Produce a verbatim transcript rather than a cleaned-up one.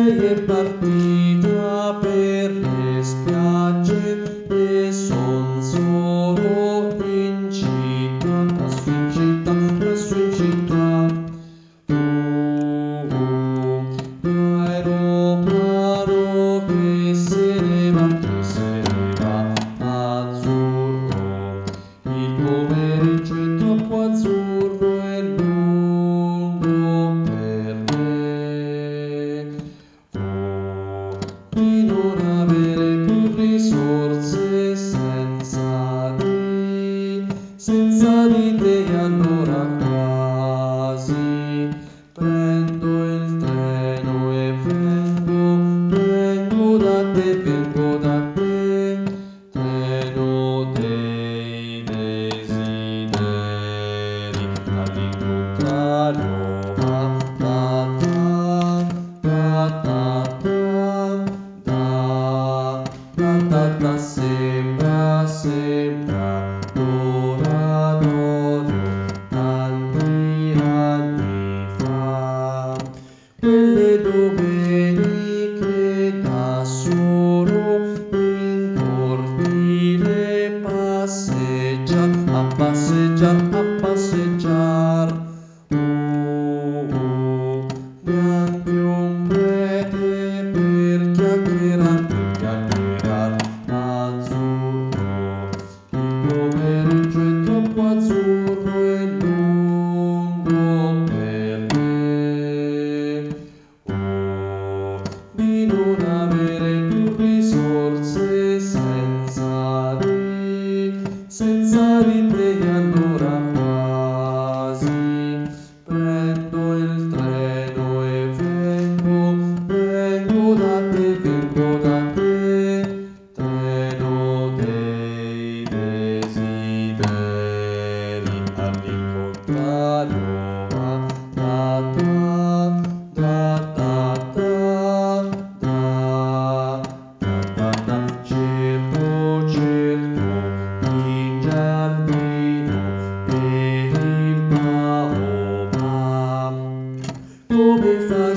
lei è partita per le spiagge e son solo in città, lassù in città, lassù in città. Uh, uh, l'aeroplano che se ne va, che se ne va, azzurro. Il pomeriggio è troppo azzurro e lungo per me. Oh, di non avere più risorse senza di, senza di te allora quasi prendo il treno e vengo, vengo da te, vengo da te, treno dei desideri, all'incontrario va da da da da da da da da, sembra, sembra l'oratorio tanti anni fa. Quelle domeniche da solo in cortile passeggiar, a passeggiar, a passeggiar. Uh, uh, neanche un prete per chiacchierar, per chiacchierar, azzurro. Il pomeriggio è troppo azzurro e lungo per me. Oh, di non avere più risorse senza di, senza di te allora quasi prendo il treno e vengo, vengo da te, vengo da te, treno dei desideri, all'incontrario va da da da da da da da da. Cerco, cerco in giardino e il baobab come fa